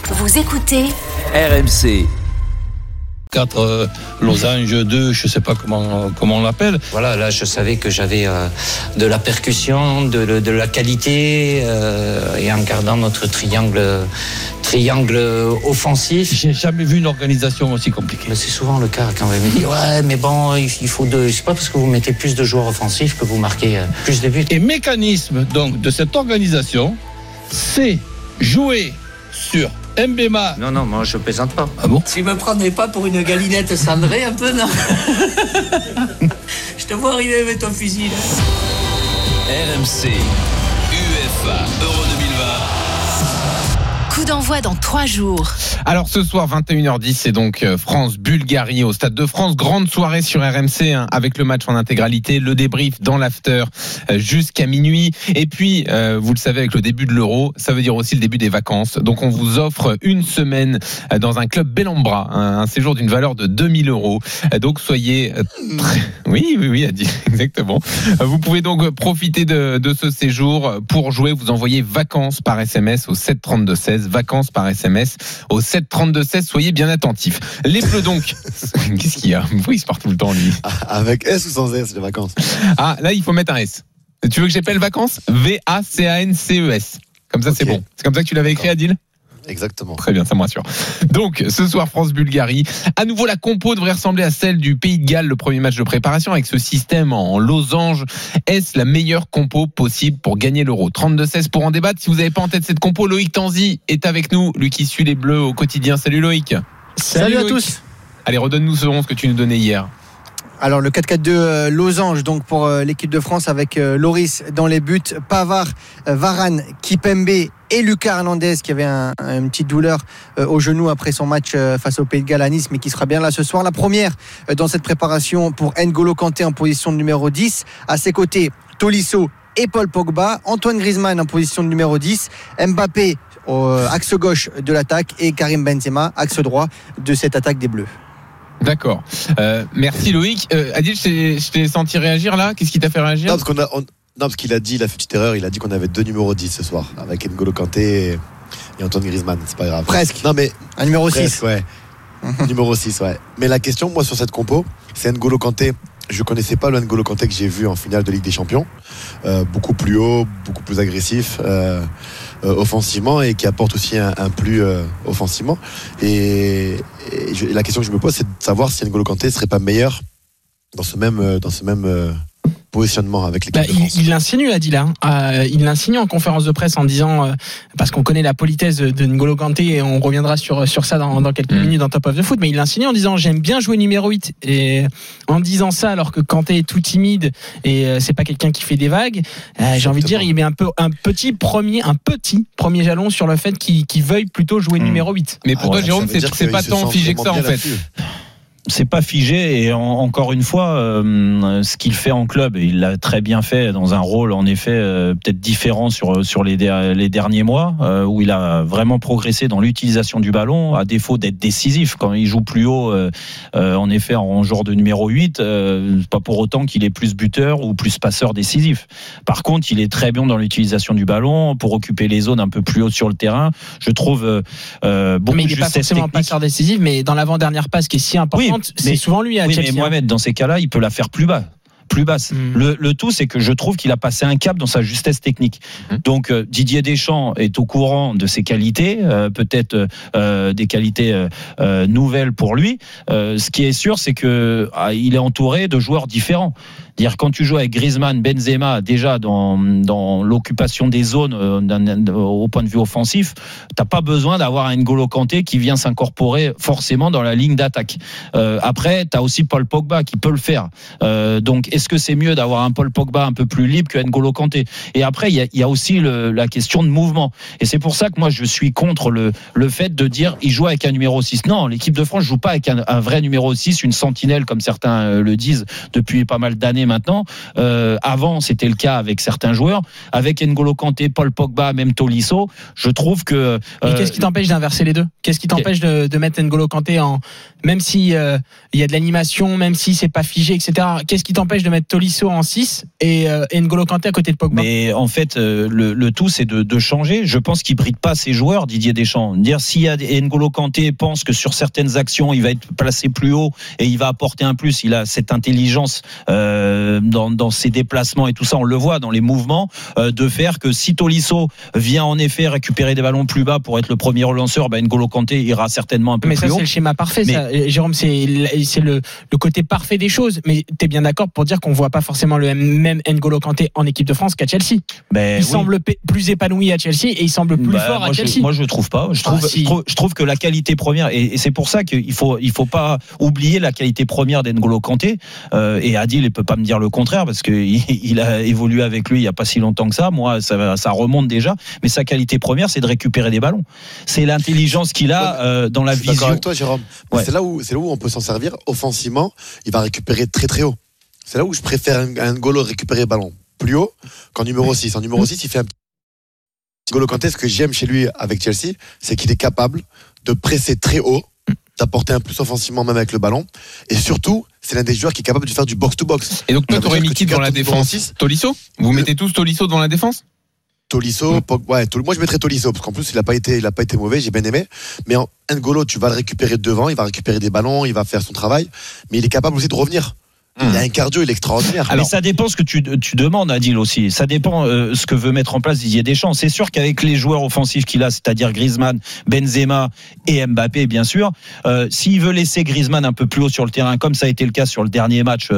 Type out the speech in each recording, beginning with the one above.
Vous écoutez RMC. 4 losanges, 2, je ne sais pas comment on l'appelle. Voilà, là je savais que j'avais de la percussion, de la qualité et en gardant notre triangle offensif. J'ai jamais vu une organisation aussi compliquée. Mais c'est souvent le cas quand on me dit ouais mais bon il faut c'est pas parce que vous mettez plus de joueurs offensifs que vous marquez plus de buts. Et mécanisme donc de cette organisation, c'est jouer sur Mbema. Non, moi je plaisante pas. Ah bon? Tu me prendrais pas pour une galinette cendrée un peu, non? Je te vois arriver avec ton fusil là. RMC UEFA Euro 2020. Coup d'envoi dans 3 jours. Alors ce soir 21h10, c'est donc France-Bulgarie au Stade de France. Grande soirée sur RMC avec le match en intégralité, le débrief dans l'after jusqu'à minuit. Et puis, vous le savez, avec le début de l'Euro, ça veut dire aussi le début des vacances. Donc on vous offre une semaine dans un club Bellambra, un séjour d'une valeur de 2000 €. Donc soyez très... Oui, a dit exactement. Vous pouvez donc profiter de ce séjour. Pour jouer, vous envoyez vacances par SMS au 732-16. Vacances par SMS au 732-16. Soyez bien attentifs. Les Bleus donc. Qu'est-ce qu'il y a? Pourquoi il se part tout le temps lui? Avec S ou sans S les vacances? Ah là il faut mettre un S. Tu veux que j'appelle vacances? VACANCES. Comme ça, okay. C'est bon. C'est comme ça que tu l'avais écrit, Adil? Exactement. Très bien, ça me rassure. Donc, ce soir, France-Bulgarie. À nouveau, la compo devrait ressembler à celle du Pays de Galles, le premier match de préparation, avec ce système en losange. Est-ce la meilleure compo possible pour gagner l'Euro? 32-16 pour en débattre. Si vous n'avez pas en tête cette compo, Loïc Tanzi est avec nous, lui qui suit les Bleus au quotidien. Salut Loïc. Salut à Loïc. tous. Allez, redonne-nous ce 11 que tu nous donnais hier. Alors le 4-4-2 losange donc pour l'équipe de France avec Loris dans les buts, Pavard, Varane, Kipembe et Lucas Hernandez qui avait une petite douleur au genou après son match face au Pays de Galles à Nice mais qui sera bien là ce soir. La première dans cette préparation pour N'Golo Kanté en position de numéro 10. À ses côtés, Tolisso et Paul Pogba, Antoine Griezmann en position de numéro 10, Mbappé axe gauche de l'attaque et Karim Benzema axe droit de cette attaque des Bleus. D'accord. Merci Loïc. Adil, je t'ai senti réagir là. Qu'est-ce qui t'a fait réagir? Parce qu'il a dit, il a fait une petite erreur. Il a dit qu'on avait 2 numéros 10 ce soir avec N'Golo Kanté et Antoine Griezmann. C'est pas grave. Presque. Non mais un numéro presque, 6. Ouais. Numéro 6, ouais. Mais la question, moi, sur cette compo, c'est N'Golo Kanté. Je connaissais pas le N'Golo Kanté que j'ai vu en finale de Ligue des Champions. Beaucoup plus haut, beaucoup plus agressif. Offensivement et qui apporte aussi un plus offensivement et la question que je me pose c'est de savoir si N'Golo Kanté serait pas meilleur dans ce même positionnement avec l'équipe de France. Il l'insinue, Adil. Il l'insinue en conférence de presse en disant parce qu'on connaît la politesse de N'Golo Kanté et on reviendra sur ça dans quelques minutes dans Top of the Foot, mais il l'insinue en disant j'aime bien jouer numéro 8 et en disant ça alors que Kanté est tout timide et c'est pas quelqu'un qui fait des vagues, j'ai envie de dire il met un petit premier jalon sur le fait qu'il veuille plutôt jouer numéro 8. Mais pour toi Jérôme c'est pas tant figé que ça en fait. C'est pas figé et encore une fois ce qu'il fait en club, il l'a très bien fait dans un rôle en effet peut-être différent sur les derniers mois où il a vraiment progressé dans l'utilisation du ballon à défaut d'être décisif quand il joue plus haut en effet en genre de numéro 8 pas pour autant qu'il est plus buteur ou plus passeur décisif. Par contre il est très bien dans l'utilisation du ballon pour occuper les zones un peu plus hautes sur le terrain. Je trouve beaucoup mais il n'est pas forcément passeur décisif mais dans l'avant-dernière passe qui est si importante. Oui, c'est souvent lui à Chelsea. Mais Mohamed, dans ces cas-là, il peut la faire plus basse. Le tout, c'est que je trouve qu'il a passé un cap dans sa justesse technique. Donc Didier Deschamps est au courant de ses qualités, peut-être des qualités nouvelles pour lui. Ce qui est sûr, c'est que il est entouré de joueurs différents. Dire quand tu joues avec Griezmann, Benzema, déjà dans l'occupation des zones au point de vue offensif, t'as pas besoin d'avoir un N'Golo Kanté qui vient s'incorporer forcément dans la ligne d'attaque. Après, t'as aussi Paul Pogba qui peut le faire. Donc, est-ce que c'est mieux d'avoir un Paul Pogba un peu plus libre que N'Golo Kanté? Et après, il y a aussi la question de mouvement. Et c'est pour ça que moi, je suis contre le fait de dire il joue avec un numéro 6. Non, l'équipe de France joue pas avec un vrai numéro 6, une sentinelle comme certains le disent depuis pas mal d'années maintenant. Avant, c'était le cas avec certains joueurs. Avec N'Golo Kanté, Paul Pogba, même Tolisso, je trouve que... Et qu'est-ce qui t'empêche d'inverser les deux ? Qu'est-ce qui t'empêche de mettre N'Golo Kanté en... Même si il y a de l'animation, même si c'est pas figé, etc. Qu'est-ce qui t'empêche de mettre Tolisso en 6 et N'Golo Kanté à côté de Pogba ? Mais en fait, le tout, c'est de changer. Je pense qu'il bride pas ses joueurs, Didier Deschamps. Dire si N'Golo Kanté pense que sur certaines actions, il va être placé plus haut et il va apporter un plus, il a cette intelligence dans ses déplacements et tout ça, on le voit dans les mouvements, de faire que si Tolisso vient en effet récupérer des ballons plus bas pour être le premier relanceur, N'Golo Kanté ira certainement un peu plus haut. Mais ça, c'est le schéma parfait, ça. Jérôme, c'est le côté parfait des choses. Mais tu es bien d'accord pour dire qu'on voit pas forcément le même N'Golo Kanté en équipe de France qu'à Chelsea. Il semble plus épanoui à Chelsea et il semble plus fort à Chelsea. Moi, je trouve pas. Je trouve que la qualité première, et c'est pour ça qu'il faut pas oublier la qualité première d'N'Golo Kanté. Et Adil, il peut pas me dire le contraire parce qu'il a évolué avec lui il y a pas si longtemps que ça. Moi, ça remonte déjà. Mais sa qualité première, c'est de récupérer des ballons. C'est l'intelligence qu'il a dans la vision. D'accord avec toi, Jérôme. Ouais. C'est là où on peut s'en servir. Offensivement, il va récupérer très très haut. C'est là où je préfère un N'Golo récupérer le ballon plus haut qu'en numéro 6. En numéro 6, il fait un petit... N'Golo Kanté, ce que j'aime chez lui avec Chelsea, c'est qu'il est capable de presser très haut, d'apporter un plus offensivement même avec le ballon. Et surtout, c'est l'un des joueurs qui est capable de faire du box-to-box. Et donc toi, tu aurais mis qui dans la défense ? Tolisso ? Vous mettez tous Tolisso devant la défense ? Tolisso, moi je mettrais Tolisso parce qu'en plus il a pas été mauvais, j'ai bien aimé. Mais N'Golo, tu vas le récupérer devant, il va récupérer des ballons, il va faire son travail, mais il est capable aussi de revenir. Il a un cardio, il est extraordinaire. Mais ça dépend ce que tu demandes, Adil, aussi. Ça dépend ce que veut mettre en place Didier Deschamps. C'est sûr qu'avec les joueurs offensifs qu'il a, c'est-à-dire Griezmann, Benzema et Mbappé, bien sûr, s'il veut laisser Griezmann un peu plus haut sur le terrain, comme ça a été le cas sur le dernier match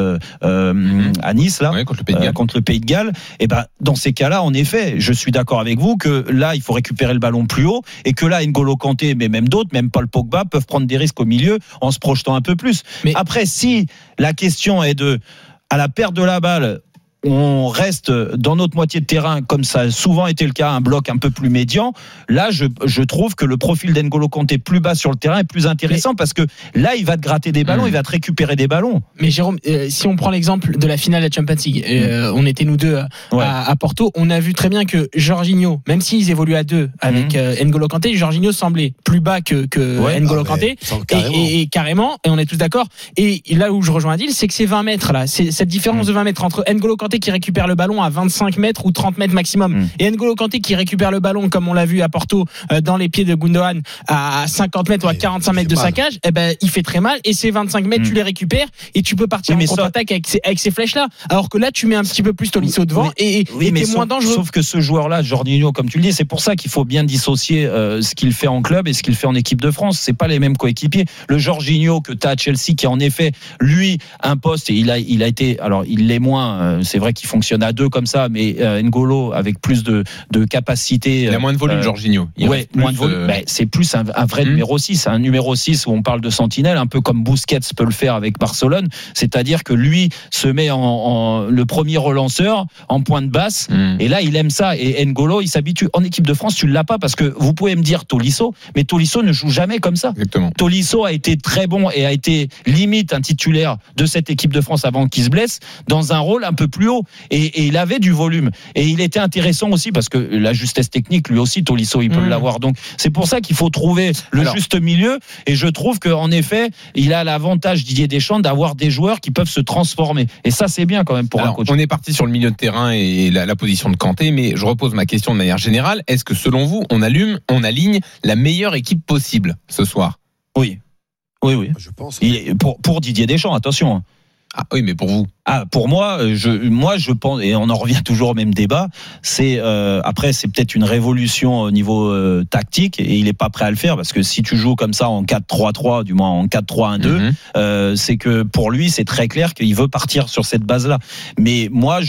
à Nice, là, contre le Pays de Galles, et dans ces cas-là, en effet, je suis d'accord avec vous que là, il faut récupérer le ballon plus haut et que là, N'Golo Kanté, mais même d'autres, même Paul Pogba, peuvent prendre des risques au milieu en se projetant un peu plus. Mais après, si la question est à la perte de la balle, on reste dans notre moitié de terrain, comme ça a souvent été le cas, un bloc un peu plus médian. Là, je trouve que le profil d'N'Golo Kanté plus bas sur le terrain est plus intéressant parce que là, il va te gratter des ballons, il va te récupérer des ballons. Mais Jérôme, si on prend l'exemple de la finale de la Champions League, on était nous deux à Porto, on a vu très bien que Jorginho, même s'ils évoluent à deux avec N'Golo Kanté, Jorginho semblait plus bas que N'Golo Kanté. Et carrément, et on est tous d'accord. Et là où je rejoins Adil, c'est que ces 20 mètres là, c'est cette différence de 20 mètres entre N'Golo Kanté qui récupère le ballon à 25 mètres ou 30 mètres maximum et N'Golo Kanté qui récupère le ballon comme on l'a vu à Porto dans les pieds de Gundogan à 50 mètres ou à 45 mètres de sa cage, il fait très mal et ces 25 mètres tu les récupères et tu peux partir en contre-attaque avec ces flèches là, alors que là tu mets un petit peu plus Tolisso devant et t'es moins dangereux. Sauf que ce joueur là, Jorginho, comme tu le dis, c'est pour ça qu'il faut bien dissocier ce qu'il fait en club et ce qu'il fait en équipe de France. C'est pas les mêmes coéquipiers. Le Jorginho que tu as à Chelsea qui en effet lui un poste et il a été, alors il l'est moins, c'est vrai qu'il fonctionne à deux comme ça, mais N'Golo avec plus de capacité. Il a moins de volume, Jorginho. Moins de volume. C'est plus un vrai numéro 6. Un numéro 6 où on parle de sentinelle, un peu comme Busquets peut le faire avec Barcelone. C'est-à-dire que lui se met en le premier relanceur en pointe basse. Et là, il aime ça. Et N'Golo, il s'habitue. En équipe de France, tu ne l'as pas parce que vous pouvez me dire Tolisso, mais Tolisso ne joue jamais comme ça. Exactement. Tolisso a été très bon et a été limite un titulaire de cette équipe de France avant qu'il se blesse dans un rôle un peu plus haut. Et il avait du volume. Et il était intéressant aussi parce que la justesse technique, lui aussi, Tolisso, il peut l'avoir. Donc, c'est pour ça qu'il faut trouver le juste milieu. Et je trouve qu'en effet, il a l'avantage, Didier Deschamps, d'avoir des joueurs qui peuvent se transformer. Et ça, c'est bien quand même pour un coach. On est parti sur le milieu de terrain et la position de Kanté, mais je repose ma question de manière générale. Est-ce que selon vous, on aligne la meilleure équipe possible ce soir ? Oui. Je pense. Pour Didier Deschamps, attention. Ah oui, mais pour vous ? Pour moi, je pense, et on en revient toujours au même débat, c'est après c'est peut-être une révolution au niveau tactique et il est pas prêt à le faire parce que si tu joues comme ça en 4-3-3, du moins en 4-3-1-2, c'est que pour lui c'est très clair qu'il veut partir sur cette base-là. Mais moi,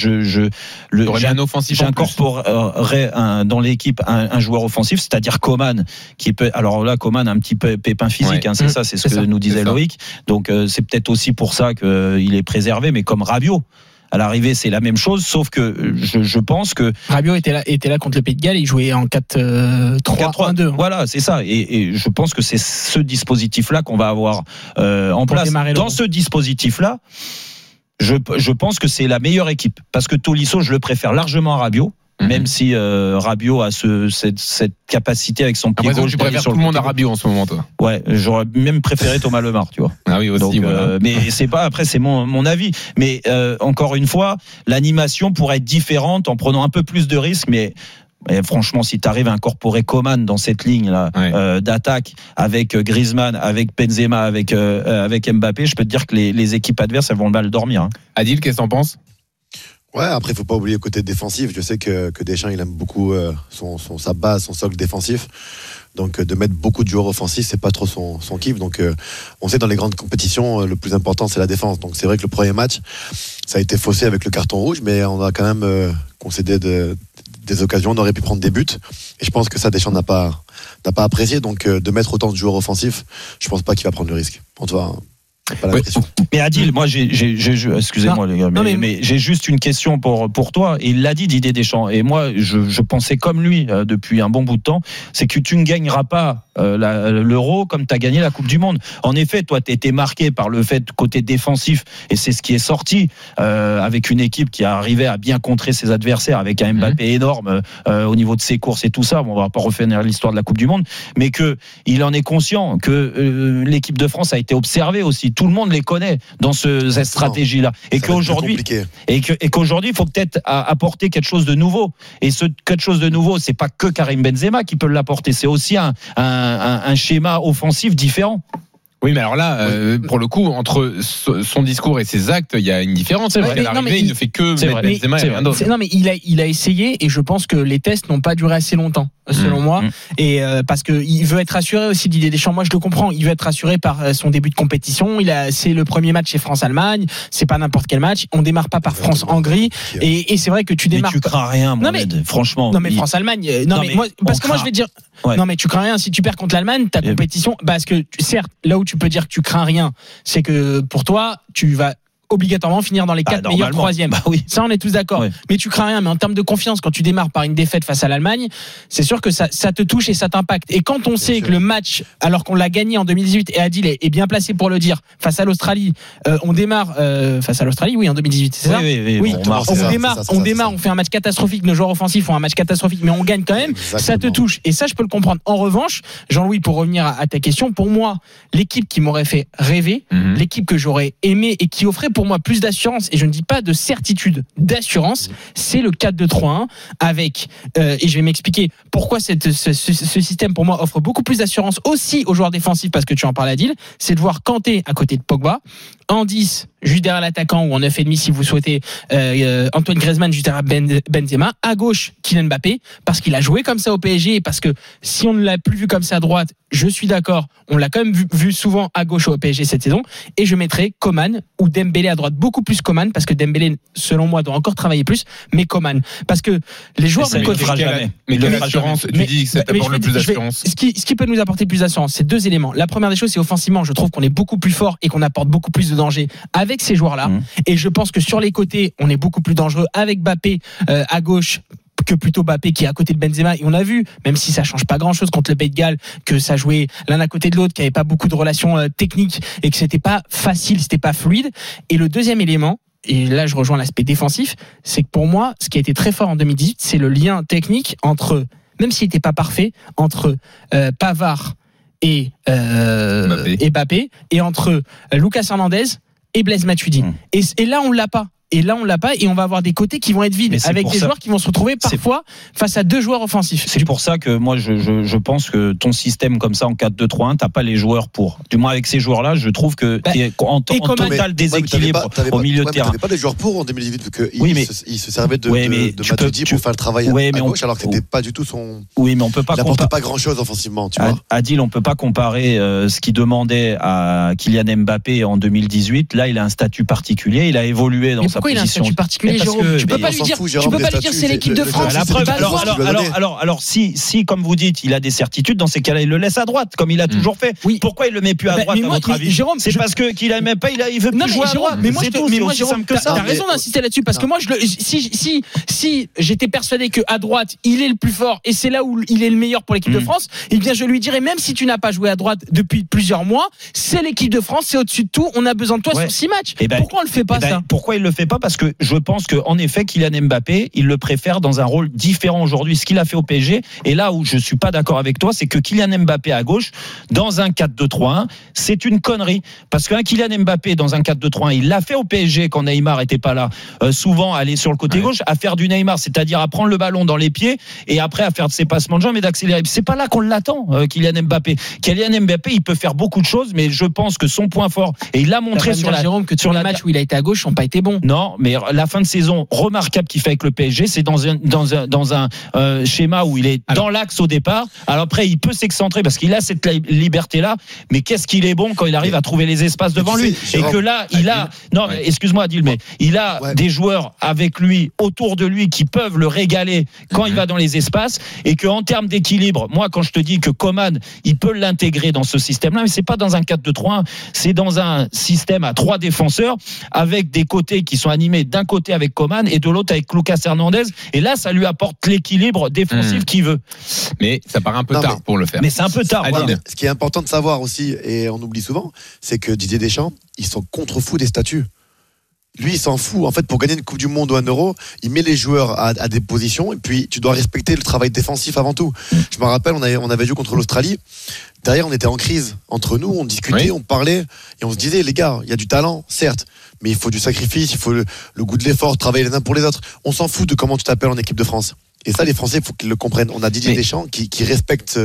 j'incorporerais dans l'équipe un joueur offensif, c'est-à-dire Coman, qui peut. Alors là, Coman a un petit peu pépin physique, c'est ça, c'est ce que nous disait Loïc. Donc c'est peut-être aussi pour ça qu'il est préservé, mais comme Rabiot. À l'arrivée, c'est la même chose, sauf que je pense que Rabiot était là contre le Pays de Galles, il jouait en 4-3-1-2. Voilà, c'est ça. Et je pense que c'est ce dispositif-là qu'on va avoir en place. Dans ce dispositif-là, je pense que c'est la meilleure équipe. Parce que Tolisso, je le préfère largement à Rabiot. Même si Rabiot a cette capacité avec son pied gauche. Tu préfères tout le monde à Rabiot en ce moment, toi. Ouais, j'aurais même préféré Thomas Lemar, tu vois. Ah oui, aussi. Donc, voilà. mais c'est pas, après, c'est mon avis. Mais encore une fois, l'animation pourrait être différente en prenant un peu plus de risques, mais franchement, si tu arrives à incorporer Coman dans cette ligne là d'attaque avec Griezmann, avec Benzema, avec Mbappé, je peux te dire que les équipes adverses elles vont mal dormir. Hein. Adil, qu'est-ce que t'en penses? Ouais, après, il faut pas oublier le côté défensif. Je sais que Deschamps, il aime beaucoup sa base, son socle défensif. Donc, de mettre beaucoup de joueurs offensifs, c'est pas trop son kiff. Donc, on sait dans les grandes compétitions, le plus important, c'est la défense. Donc, c'est vrai que le premier match, ça a été faussé avec le carton rouge, mais on a quand même concédé des occasions. On aurait pu prendre des buts. Et je pense que ça, Deschamps n'a pas apprécié. Donc, de mettre autant de joueurs offensifs, je pense pas qu'il va prendre le risque. En tout cas, pas l'impression. Mais Adil, moi, excusez-moi les gars, mais j'ai juste une question pour toi. Et il l'a dit, Didier Deschamps. Et moi, je pensais comme lui depuis un bon bout de temps, c'est que tu ne gagneras pas l'Euro comme tu as gagné la Coupe du Monde. En effet, toi, tu étais marqué par le fait côté défensif, et c'est ce qui est sorti avec une équipe qui arrivait à bien contrer ses adversaires, avec un Mbappé énorme au niveau de ses courses et tout ça. Bon, on va pas refaire l'histoire de la Coupe du Monde, mais que il en est conscient que l'équipe de France a été observée aussi. Tout le monde les connaît dans cette stratégie-là, et qu'aujourd'hui, il faut peut-être apporter quelque chose de nouveau. Et ce quelque chose de nouveau, c'est pas que Karim Benzema qui peut l'apporter, c'est aussi un schéma offensif différent. Oui, mais alors là, pour le coup, entre son discours et ses actes, il y a une différence. C'est vrai. Il ne fait que mettre Benzema et rien d'autre. Non, mais il a essayé, et je pense que les tests n'ont pas duré assez longtemps, selon moi. Et parce que il veut être rassuré aussi, Didier Deschamps. Moi, je le comprends. Il veut être rassuré par son début de compétition. C'est le premier match chez France-Allemagne. C'est pas n'importe quel match. On démarre pas par France-Hongrie. Et c'est vrai que tu démarres. Mais tu crains rien, Mohamed. Franchement. Non, mais France-Allemagne. Non, mais moi, parce que moi, je vais te dire. Ouais. Non, mais tu crains rien. Si tu perds contre l'Allemagne, ta compétition, parce que certes, là où tu peux dire que tu crains rien, c'est que pour toi, tu vas obligatoirement finir dans les 4 meilleurs troisièmes. Bah oui. Ça, on est tous d'accord. Ouais. Mais tu crains rien. Mais en termes de confiance, quand tu démarres par une défaite face à l'Allemagne, c'est sûr que ça te touche et ça t'impacte. Et quand on sait que le match, alors qu'on l'a gagné en 2018, et Adil est bien placé pour le dire, face à l'Australie, on démarre face à l'Australie, oui, en 2018, c'est ça? Oui. On démarre, on fait un match catastrophique, nos joueurs offensifs font un match catastrophique, mais on gagne quand même. Exactement. Ça te touche. Et ça, je peux le comprendre. En revanche, Jean-Louis, pour revenir à ta question, pour moi, l'équipe qui m'aurait fait rêver, l'équipe que j'aurais aimé et qui offrait pour moi plus d'assurance, et je ne dis pas de certitude, d'assurance, c'est le 4-2-3-1 avec, et je vais m'expliquer pourquoi ce système pour moi offre beaucoup plus d'assurance aussi aux joueurs défensifs, parce que tu en parlais, Adil, c'est de voir Kanté à côté de Pogba, en 10 juste derrière l'attaquant, ou en 9,5 si vous souhaitez, Antoine Griezmann juste derrière Benzema, à gauche Kylian Mbappé, parce qu'il a joué comme ça au PSG, et parce que si on ne l'a plus vu comme ça à droite, je suis d'accord, on l'a quand même vu souvent à gauche au PSG cette saison, et je mettrai Coman ou Dembélé à droite, beaucoup plus Coman, parce que Dembélé, selon moi, doit encore travailler plus, mais Coman, parce que les joueurs de côté, mais l'assurance, tu dis que ça t'apporte le plus d'assurance. Ce qui peut nous apporter plus d'assurance, c'est deux éléments. La première des choses, c'est offensivement, je trouve qu'on est beaucoup plus fort et qu'on apporte beaucoup plus de danger avec ces joueurs-là. Et je pense que sur les côtés, on est beaucoup plus dangereux avec Mbappé à gauche que plutôt Mbappé qui est à côté de Benzema. Et on a vu, même si ça change pas grand-chose contre le Pays de Galles, que ça jouait l'un à côté de l'autre, qu'il n'y avait pas beaucoup de relations techniques et que c'était pas facile, c'était pas fluide. Et le deuxième élément, et là je rejoins l'aspect défensif, c'est que pour moi, ce qui a été très fort en 2018, c'est le lien technique entre, même s'il n'était pas parfait, entre Pavard et Mbappé, et entre Lucas Hernandez et Blaise Matuidi. Et là, on l'a pas. Et on va avoir des côtés qui vont être vides, avec des joueurs qui vont se retrouver parfois face à deux joueurs offensifs. C'est pour ça que moi je pense que ton système comme ça en 4-2-3-1, t'as pas les joueurs pour. Du moins avec ces joueurs-là, je trouve que t'es en total déséquilibre au milieu de terrain. T'avais pas les joueurs pour en 2018 vu qu'il se servait de Matuidi pour faire le travail à gauche, alors que c'était pas du tout son. Oui, mais on peut pas. Il n'apportait pas grand-chose offensivement, tu vois. Adil, on peut pas comparer ce qu'il demandait à Kylian Mbappé en 2018. Là, il a un statut particulier, il a évolué dans sa pourquoi il a un position. statut particulier, Mais parce Jérôme? que- Tu peux mais pas on lui s'en dire, fout, tu Jérôme, peux des pas lui dire statuts, c'est l'équipe de le- France. La c'est preuve, pas alors, droit. si, comme vous dites, il a des certitudes, dans ces cas-là, il le laisse à droite, comme il a toujours fait. Oui. Pourquoi il le met plus à Bah, droite, mais à moi, votre mais avis? Jérôme, C'est parce que qu'il a même pas, il veut Non, plus mais jouer à Jérôme, droite. mais moi, C'est tout, c'est aussi Jérôme, simple que ça. t'as raison d'insister là-dessus parce que moi, si j'étais persuadé que à droite, il est le plus fort et c'est là où il est le meilleur pour l'équipe de France, eh bien, je lui dirais, même si tu n'as pas joué à droite depuis plusieurs mois, c'est l'équipe de France, c'est au-dessus de tout, on a besoin de toi Ouais. sur 6 matchs. Eh ben, Pourquoi on le fait pas, ça? Pourquoi il le fait pas? Parce que je pense que, en effet, Kylian Mbappé, il le préfère dans un rôle différent aujourd'hui. Ce qu'il a fait au PSG, et là où je suis pas d'accord avec toi, c'est que Kylian Mbappé à gauche, dans un 4-2-3-1, c'est une connerie. Parce qu'un Kylian Mbappé dans un 4-2-3-1, il l'a fait au PSG quand Neymar était pas là. Souvent aller sur le côté gauche, à faire du Neymar, c'est-à-dire à prendre le ballon dans les pieds et après à faire de ses passements de jambes et d'accélérer. C'est pas là qu'on l'attend, Kylian Mbappé. Kylian Mbappé, il peut faire beaucoup de choses, mais je pense que son point fort, et il l'a montré sur la, Jérôme, que sur tous les la matchs où il a été à gauche n'ont pas été bons. Non, mais la fin de saison remarquable qu'il fait avec le PSG, c'est dans un schéma où il est dans l'axe au départ. Alors après, il peut s'excentrer parce qu'il a cette liberté-là, mais qu'est-ce qu'il est bon quand il arrive à trouver les espaces devant lui. Et que là, il a... Non, mais excuse-moi Adil, mais il a des joueurs avec lui, autour de lui, qui peuvent le régaler quand il va dans les espaces, et qu'en termes d'équilibre, moi, quand je te dis que Coman, il peut l'intégrer dans ce système-là, mais c'est pas dans un 4-2-3-1, c'est dans un système à 3 défenseurs, avec des côtés qui sont animés d'un côté avec Coman et de l'autre avec Lucas Hernandez, et là, ça lui apporte l'équilibre défensif qu'il veut. Mais ça paraît un peu tard pour le faire. Mais c'est un peu tard. Voilà. Ce qui est important de savoir aussi, et on oublie souvent, c'est que Didier Deschamps, ils sont contre-fous des statuts. Lui, il s'en fout. En fait, pour gagner une Coupe du Monde ou un Euro, il met les joueurs à des positions et puis tu dois respecter le travail défensif avant tout. Je me rappelle, on avait joué contre l'Australie. Derrière, on était en crise. Entre nous, on discutait, on parlait et on se disait, les gars, il y a du talent, certes, mais il faut du sacrifice, il faut le goût de l'effort, travailler les uns pour les autres. On s'en fout de comment tu t'appelles en équipe de France. Et ça, les Français, il faut qu'ils le comprennent. On a Didier Deschamps qui respecte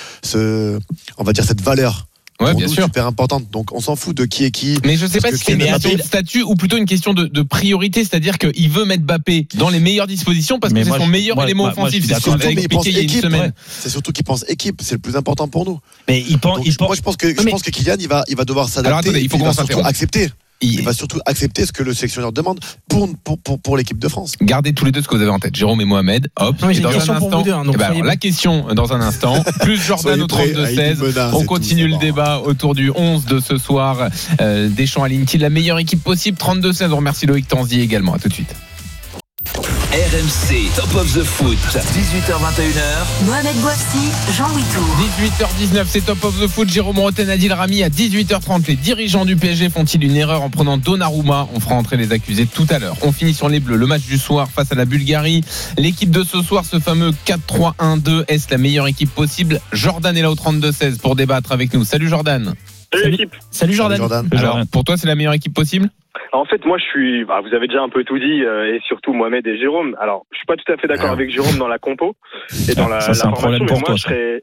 on va dire, cette valeur. Ouais, pour bien nous, sûr. super importante. Donc, on s'en fout de qui est qui. Mais je sais pas si c'est une question de statut ou plutôt une question de priorité, c'est-à-dire qu'il veut mettre Mbappé dans les meilleures dispositions parce que c'est son meilleur élément offensif. C'est ce qu'on avait expliqué il y a une semaine. C'est surtout qu'il pense équipe, c'est le plus important pour nous. Mais moi, je pense que Kylian, il va devoir s'adapter. Alors attendez, il faut qu'on s'interrompe. Accepter. Il va surtout accepter ce que le sélectionneur demande pour l'équipe de France. Gardez tous les deux ce que vous avez en tête, Jérôme et Mohamed. Hop. Non, et j'ai dans une question un pour instant, vous deux, hein, donc alors, la question dans un instant. Plus Jordan au 32-16. On continue le débat autour du 11 de ce soir. Deschamps aligne-t-il la meilleure équipe possible? 32-16. On remercie Loïc Tanzi également. À tout de suite. RMC Top of the Foot, 18h21h. Mohamed Bouafsi, Jean Louis 18h19, c'est Top of the Foot. Jérôme Roten, Adil Rami à 18h30. Les dirigeants du PSG font-ils une erreur en prenant Donnarumma? On fera entrer les accusés tout à l'heure. On finit sur les Bleus. Le match du soir face à la Bulgarie. L'équipe de ce soir, ce fameux 4-3-1-2, est-ce la meilleure équipe possible? Jordan est là au 32-16 pour débattre avec nous. Salut Jordan. Salut l'équipe. Salut Jordan. Alors, pour toi, c'est la meilleure équipe possible? En fait, moi, vous avez déjà un peu tout dit, et surtout Mohamed et Jérôme. Alors, je suis pas tout à fait d'accord avec Jérôme dans la compo et dans la formation, mais moi,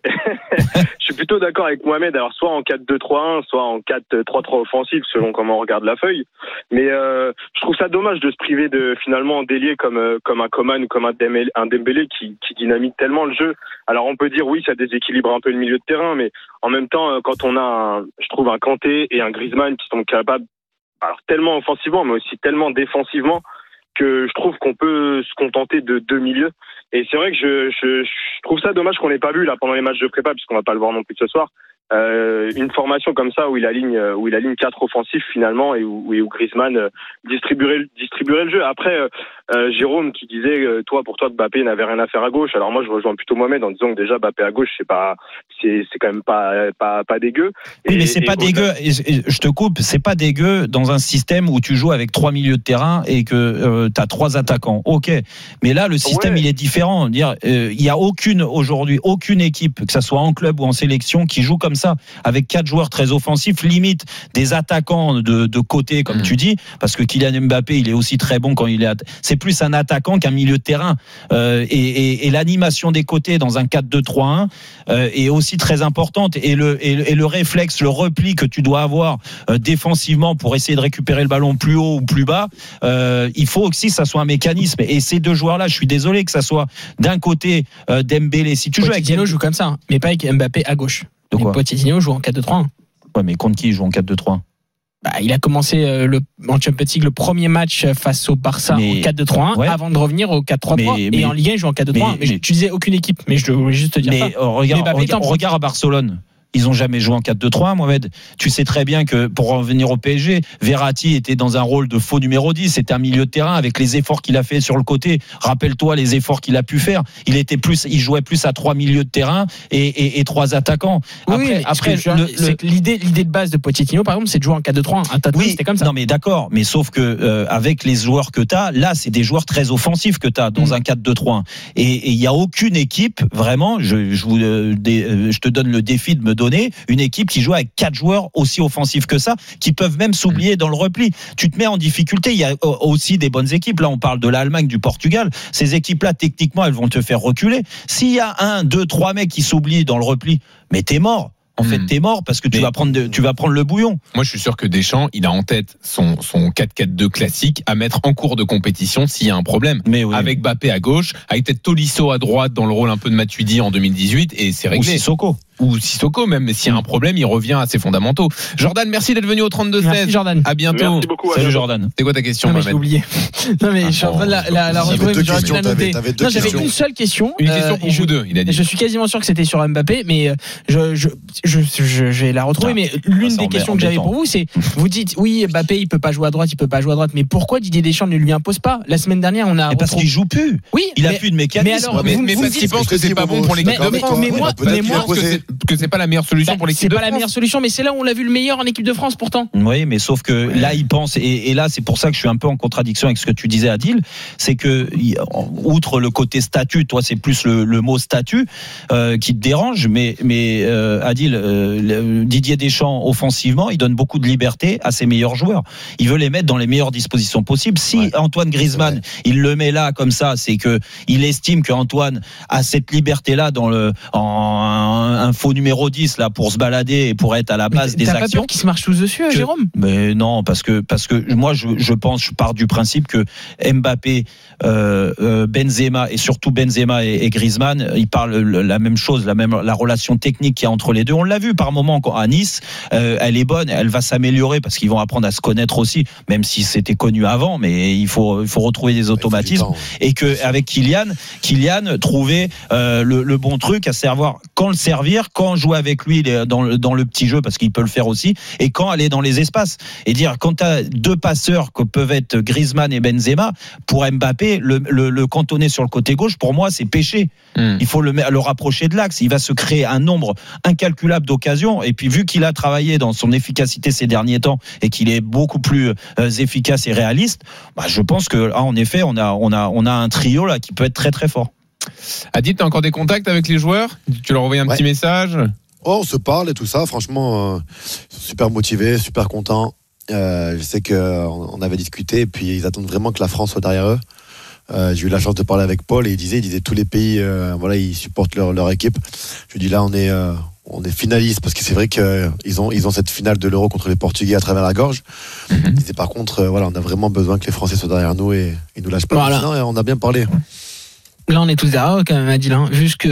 je suis plutôt d'accord avec Mohamed. Alors, soit en 4-2-3-1, soit en 4-3-3 offensif, selon comment on regarde la feuille. Mais je trouve ça dommage de se priver de finalement d'ailier comme un Coman ou comme un Dembélé qui dynamite tellement le jeu. Alors, on peut dire oui, ça déséquilibre un peu le milieu de terrain, mais en même temps, quand on a, je trouve, un Kanté et un Griezmann qui sont capables, alors tellement offensivement, mais aussi tellement défensivement, que je trouve qu'on peut se contenter de deux milieux. Et c'est vrai que je trouve ça dommage qu'on n'ait pas vu là pendant les matchs de prépa, puisqu'on va pas le voir non plus ce soir, une formation comme ça où il aligne 4 offensifs finalement et où Griezmann distribuerait le jeu. Après, Jérôme qui disait pour toi Mbappé n'avait rien à faire à gauche. Alors moi je rejoins plutôt Mohamed en disant que déjà Mbappé à gauche c'est quand même pas dégueu. Oui, mais c'est pas dégueu. Je te coupe, c'est pas dégueu dans un système où tu joues avec 3 milieux de terrain et que tu as 3 attaquants. OK. Mais là le système il est différent. Il y a aujourd'hui aucune équipe, que ça soit en club ou en sélection, qui joue comme ça, avec 4 joueurs très offensifs, limite des attaquants de côté, comme tu dis, parce que Kylian Mbappé, il est aussi très bon quand il est. C'est plus un attaquant qu'un milieu de terrain. Et l'animation des côtés dans un 4-2-3-1 est aussi très importante. Et le réflexe, le repli que tu dois avoir défensivement pour essayer de récupérer le ballon plus haut ou plus bas, il faut aussi que ça soit un mécanisme. Et ces deux joueurs-là, je suis désolé que ça soit d'un côté Dembélé. Si tu joues avec Pochettino joue comme ça, mais pas avec Mbappé à gauche. De quoi? Pochettino joue en 4-2-3-1. Ouais, mais contre qui il joue en 4-2-3? il a commencé en Champions League le premier match face au Barça en 4-2-3-1 avant de revenir au 4-3-3 et en Ligue 1 il joue en 4-2-3-1. Mais tu disais aucune équipe, mais je voulais juste te dire ça. Regarde à Barcelone. Ils n'ont jamais joué en 4-2-3-1, Mohamed. Tu sais très bien que pour revenir au PSG, Verratti était dans un rôle de faux numéro 10. C'était un milieu de terrain avec les efforts qu'il a fait sur le côté. Rappelle-toi les efforts qu'il a pu faire. Il jouait plus à 3 milieux de terrain et 3 attaquants. L'idée de base de Pochettino, par exemple, c'est de jouer en 4-2-3-1. C'était comme ça. Non, mais d'accord. Mais sauf que avec les joueurs que tu as, là, c'est des joueurs très offensifs que tu as dans un 4-2-3-1. Et il n'y a aucune équipe, vraiment, je te donne le défi de me donner une équipe qui joue avec 4 joueurs aussi offensifs que ça, qui peuvent même s'oublier dans le repli. Tu te mets en difficulté. Il y a aussi des bonnes équipes. Là, on parle de l'Allemagne, du Portugal. Ces équipes-là, techniquement, elles vont te faire reculer. S'il y a 1, 2, 3 mecs qui s'oublient dans le repli, mais t'es mort. En fait, t'es mort parce que tu vas prendre le bouillon. Moi, je suis sûr que Deschamps, il a en tête son 4-4-2 classique à mettre en cours de compétition s'il y a un problème. Avec Mbappé à gauche, avec peut-être Tolisso à droite dans le rôle un peu de Matuidi en 2018 et c'est réglé. Ou Sissoko même, mais s'il y a un problème, il revient à ses fondamentaux. Jordan, merci d'être venu au 32-16. Merci Jordan. À bientôt. Merci beaucoup. Salut Jordan. C'est quoi ta question, Mohamed ? J'ai oublié. Non mais je suis en train de la retrouver. J'avais une seule question. Une question pour vous deux, il a dit. Je suis quasiment sûr que c'était sur Mbappé, mais je vais la retrouver. Mais l'une des questions que j'avais pour vous, c'est vous dites oui, Mbappé il peut pas jouer à droite, mais pourquoi Didier Deschamps ne lui impose pas ? La semaine dernière, on a parce qu'il joue plus. Oui, il a plus de mécanisme. Mais parce qu'il pense que c'est pas bon pour l'équipe de France. Mais moi que c'est pas la meilleure solution pour l'équipe de France. C'est pas la meilleure solution, mais c'est là où on l'a vu le meilleur en équipe de France pourtant. Oui, mais sauf que là, il pense, et là, c'est pour ça que je suis un peu en contradiction avec ce que tu disais, Adil, c'est que, outre le côté statut, toi, c'est plus le mot statut qui te dérange, mais Adil, Didier Deschamps, offensivement, il donne beaucoup de liberté à ses meilleurs joueurs. Il veut les mettre dans les meilleures dispositions possibles. Si Antoine Griezmann, il le met là comme ça, c'est que il estime qu'Antoine a cette liberté-là un faux numéro 10 là pour se balader et pour être à la base des actions. T'as pas peur qu'ils se marchent tous dessus, Jérôme ? Mais non, parce que moi je pars du principe que Mbappé, Benzema et surtout Benzema et Griezmann, ils parlent la même chose, la relation technique qu'il y a entre les deux. On l'a vu par moment à Nice, elle est bonne, elle va s'améliorer parce qu'ils vont apprendre à se connaître aussi, même si c'était connu avant, mais il faut retrouver des automatismes et que avec Kylian trouver le bon truc, à savoir quand le servir, quand jouer avec lui dans le petit jeu parce qu'il peut le faire aussi, et quand aller dans les espaces et dire quand tu as 2 passeurs que peuvent être Griezmann et Benzema, pour Mbappé le cantonner sur le côté gauche, pour moi c'est péché. Il faut le rapprocher de l'axe, il va se créer un nombre incalculable d'occasions, et puis vu qu'il a travaillé dans son efficacité ces derniers temps et qu'il est beaucoup plus efficace et réaliste, je pense que en effet on a un trio là qui peut être très très fort. Adil, t'as encore des contacts avec les joueurs ? Tu leur envoies un petit message ? On se parle et tout ça, franchement, super motivés, super contents. Je sais qu'on avait discuté et puis ils attendent vraiment que la France soit derrière eux. J'ai eu la chance de parler avec Paul et il disait tous les pays, ils supportent leur équipe. Je lui dis là, on est finaliste parce que c'est vrai qu'ils ont cette finale de l'Euro contre les Portugais à travers la gorge. Il disait par contre, on a vraiment besoin que les Français soient derrière nous et nous lâchent pas. Voilà. Sinon, on a bien parlé. Là, on est tous derrière quand même, Adil. Vu ce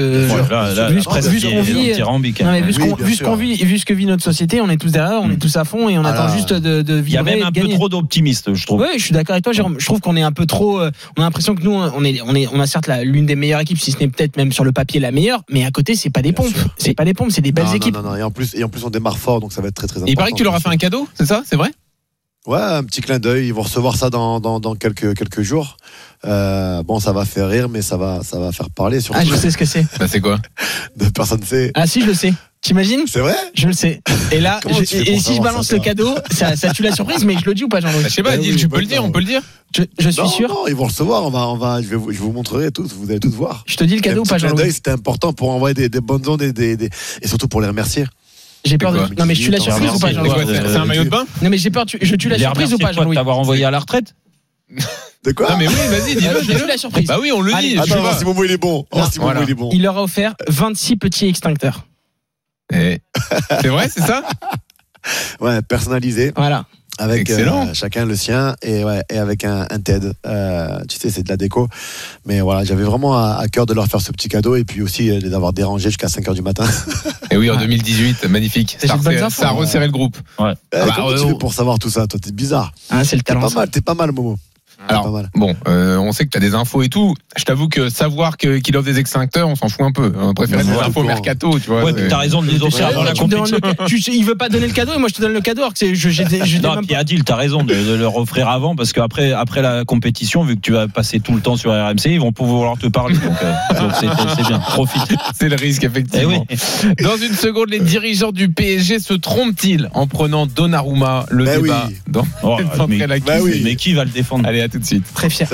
que vit notre société, on est tous derrière, on est tous à fond et on attend juste de vibrer. Il y a même un peu trop d'optimistes, je trouve. Oui, je suis d'accord avec toi, Jérôme. Je trouve qu'on est un peu trop. On a l'impression que nous, on a certes l'une des meilleures équipes, si ce n'est peut-être même sur le papier la meilleure, mais à côté, c'est pas des pompes. C'est pas des pompes, c'est des belles équipes. Non. Et en plus, on démarre fort, donc ça va être très très important. Il paraît que tu leur as fait un cadeau, c'est ça ? C'est vrai ? Ouais, un petit clin d'œil. Ils vont recevoir ça dans quelques jours. Ça va faire rire, mais ça va faire parler. Surtout. Ah, je sais ce que c'est. C'est quoi ? Personne ne sait. Ah si, je le sais. T'imagines ? C'est vrai ? Je le sais. Et là, si je balance le cadeau, ça tue la surprise, mais je le dis ou pas, Jean-Louis ? Je sais pas, tu peux le dire, on peut le dire. Je suis sûr. Non, ils vont recevoir. Je vous montrerai tous. Vous allez tous voir. Je te dis le cadeau ou pas, Jean-Louis ? C'était important pour envoyer des bonnes ondes et surtout pour les remercier. J'ai peur de. Non, mais je tue la surprise ou pas, Jean-Louis ? C'est un maillot de bain ? Non, mais j'ai peur. Je tue la surprise ou pas, Jean-Louis ? T'avoir envoyé à la retraite ? De quoi ? Non, mais oui, vas-y, dis-le. Je tue la surprise. Bah oui, on le dit. Attends, si Momo il est bon. Il leur a offert 26 petits extincteurs. C'est vrai, c'est ça ? Ouais, personnalisé. Voilà. avec chacun le sien et avec un TED. Tu sais, c'est de la déco. Mais voilà, j'avais vraiment à cœur de leur faire ce petit cadeau et puis aussi d'avoir dérangé jusqu'à 5h du matin. Et oui, en 2018, magnifique. Ça a resserré le groupe. Ouais. Comment tu fais pour savoir tout ça? Toi, t'es bizarre. C'est le talent. T'es pas mal, Momo. Alors, bon, on sait que tu as des infos et tout. Je t'avoue que savoir qu'il offre des extincteurs, on s'en fout un peu. On préfère des infos mercato, tu vois. Ouais, t'as raison de les offrir avant la compétition. Il veut pas donner le cadeau et moi je te donne le cadeau. Alors que non, puis Adil, t'as raison de leur offrir avant parce qu'après la compétition, vu que tu vas passer tout le temps sur RMC, ils vont pouvoir te parler. Donc c'est bien, profite. C'est le risque, effectivement. Oui. Dans une seconde, les dirigeants du PSG se trompent-ils en prenant Donnarumma, le débat mais qui va le défendre? Allez, à tout de suite. Très fier.